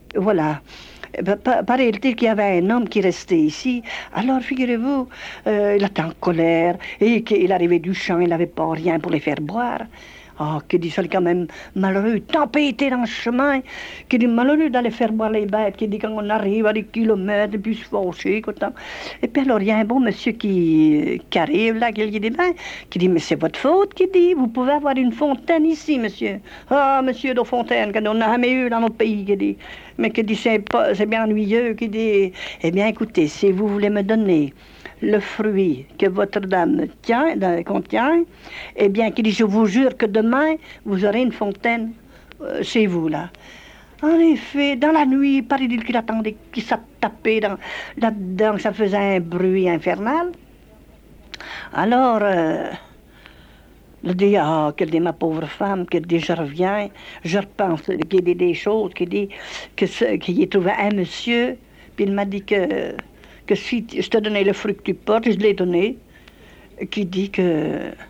Voilà. Paraît-il qu'il y avait un homme qui restait ici. Alors, figurez-vous, il était en colère et qu'il arrivait du champ, il n'avait pas rien pour les faire boire. Ah, que dit ça, quand même malheureux, tempêté dans le chemin, qui dit malheureux d'aller faire boire les bêtes, qui dit quand on arrive à des kilomètres, et puis se fâcher, quoi. Et puis alors, il y a un bon monsieur qui arrive là, qui dit, mais c'est votre faute, qui dit, vous pouvez avoir une fontaine ici, monsieur. Ah, monsieur de fontaine, qu'on n'a jamais eu dans notre pays, qui dit. Mais qui dit, c'est bien ennuyeux, qui dit, eh bien, écoutez, si vous voulez me donner le fruit que votre dame contient, eh bien, qu'il dit, je vous jure que demain, vous aurez une fontaine chez vous, là. En effet, dans la nuit, paraît-il qu'il attendait, qu'il s'est tapé là-dedans, ça faisait un bruit infernal. Alors, il dit, ah, qu'elle dit, ma pauvre femme, qu'elle dit, je reviens, je repense, qu'il dit des choses, qu'il dit qu'il y trouvé un monsieur, puis il m'a dit que si je te donnais le fruit que tu portes, je l'ai donné, qui dit que